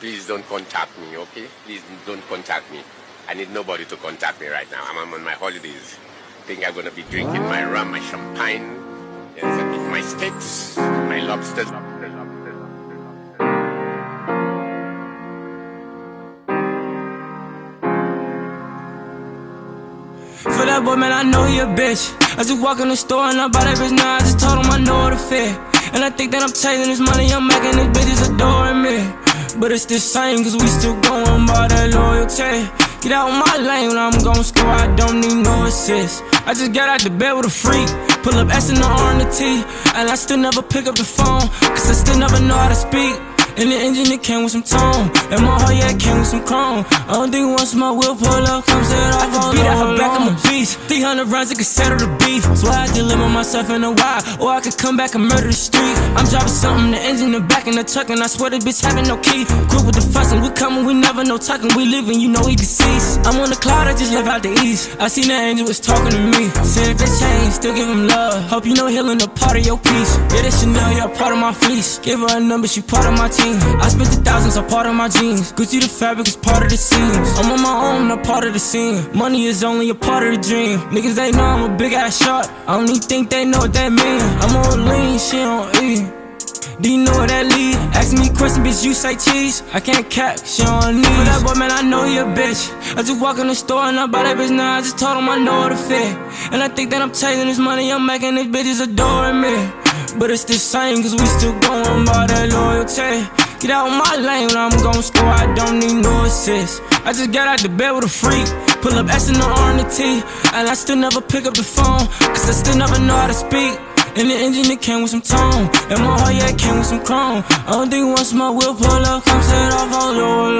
Please don't contact me, okay? Please don't contact me. I need nobody to contact me right now. I'm on my holidays. Think I'm gonna be drinking my rum, my champagne, yes, and eat my steaks, my lobsters. For that boy, man, I know he a bitch. I just walk in the store and I buy that bitch now. I just told him I know what to fit. And I think that I'm chasing this money I'm making, this bitches adoring me. But it's the same, cause we still going by that loyalty. Get out my lane when I'm gon' score, I don't need no assist. I just got out the bed with a freak, pull up S in the R and the T. And I still never pick up the phone, cause I still never know how to speak. In the engine it came with some tone, and my heart, yeah, it came with some chrome. I don't think once my wheel pull up, comes it off. I can beat out her back, I'm a beast. 300 rounds, it can settle the beef. So I had to limit myself in a while, or I could come back and murder the street. I'm driving something, the engine, the back, and the truck, and I swear this bitch having no key. Group with the fussing, we coming, we never know talking, we living, you know we deceased. I'm on the cloud, I just left out the east. I seen that angel was talking to me, saying if they change, still give him love. Hope you know healing a part of your piece. Yeah, this Chanel, yeah, part of my fleece. Give her a number, she part of my team. I spent the thousands, a part of my jeans. Gucci the fabric is part of the seams. I'm on my own, not part of the scene. Money is only a part of the dream. Niggas, they know I'm a big ass shot. I don't even think they know what that mean. I'm on lean, she on E. Do you know where that lead? Ask me question, bitch, you say cheese. I can't cap, she on knees. For that boy, man, I know he a bitch. I just walk in the store and I buy that bitch now. I just told him I know what to fit. And I think that I'm chasing this money I'm making, these bitches adoring me. But it's the same, cause we still going by that loyalty. Get out my lane when I'm gon' score, I don't need no assist. I just got out the bed with a freak, pull up S in the R and the T. And I still never pick up the phone, cause I still never know how to speak. In the engine it came with some tone, and my heart, yeah, it came with some chrome. I don't think once my wheel pull up, comes it off all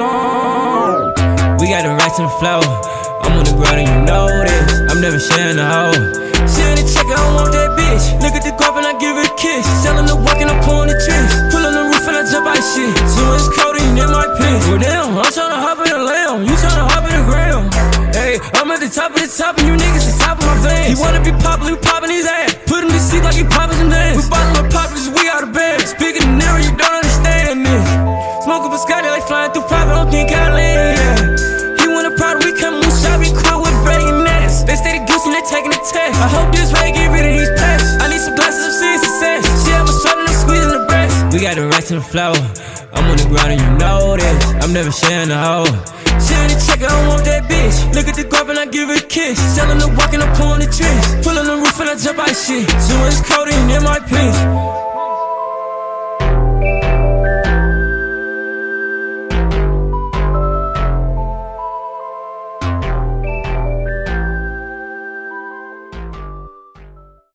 alone. We got the racks on the floor, I'm on the ground and you know this. I'm never sharing the hoe. She in the check, I don't want that bitch. Look at the guap and I give her a kiss. Selling the walk and I'm pulling the tricks. Pull on the roof and I jump out shit. So it's codeine in my pants. Well damn, I'm tryna hop in the lamb, you tryna hop in the gram. Hey, I'm at the top of the top and you niggas the top of my veins. He wanna be popular, we poppin' his ass. Put him to sleep like he poppin' some dance. We bottle my poppers, we out of bed. Speaking in narrow, you don't understand this. Smoke up a Scotty like flying through private, I don't think I land, yeah. He want a product, we come with shop, we quit with bragging ass. They stay the goose and they taking the test. I hope this rain get rid of these pests. I need some glasses, I'm seeing success. She have a shot and I'm squeezing the breast. We got the racks on the floor, I'm on the ground and you know this. I'm never sharing the hoe. She in the check, I don't want that bitch. Look at the guap and I give her a kiss. Selling the walk and I'm pulling the tricks. Pull on the roof and I jump out shit. So it's codeine in my pants.